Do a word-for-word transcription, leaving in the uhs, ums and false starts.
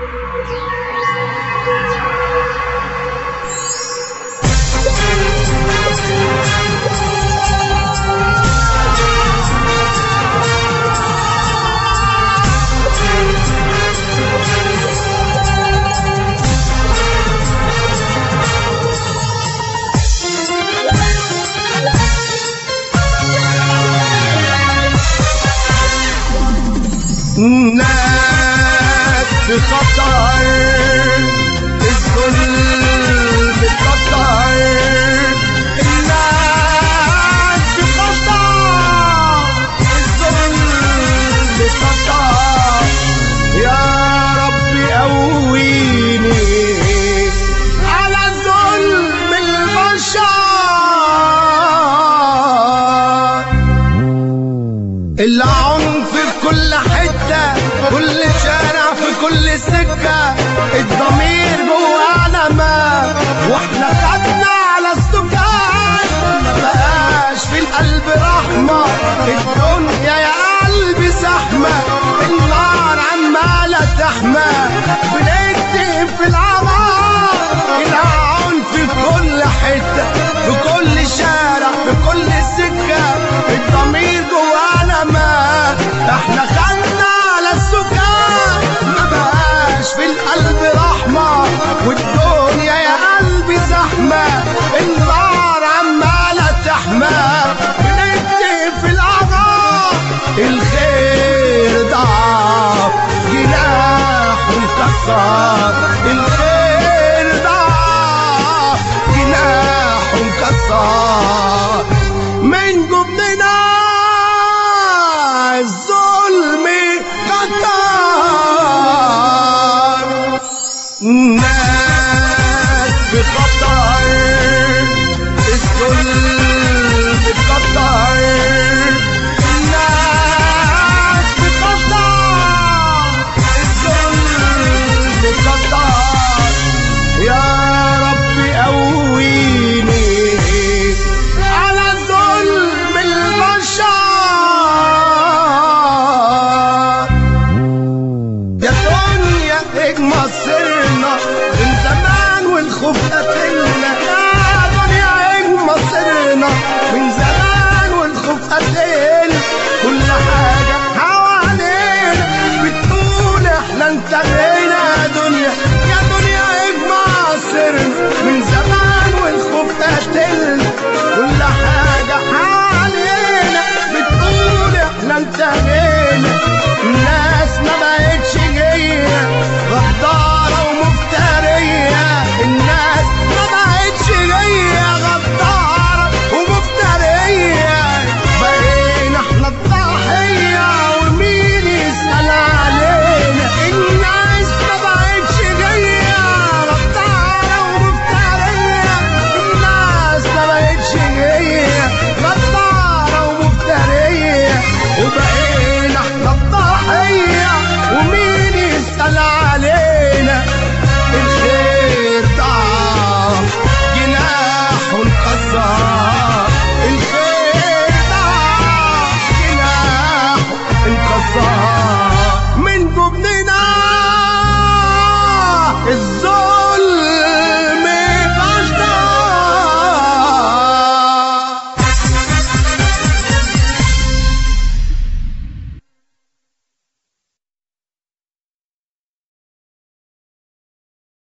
الناس في خطر، الظلم في خطر، الناس في خطر، الظلم في خطر. يا ربي قويني على ظلم البشر. العنف في كل حتة، كل شارع، في كل سكة، الضمير جوانا مات واحنا خدنا على السكان. مبقاش في القلب رحمة، الدنيا يا قلبي زحمة، النار عمالة تحمى.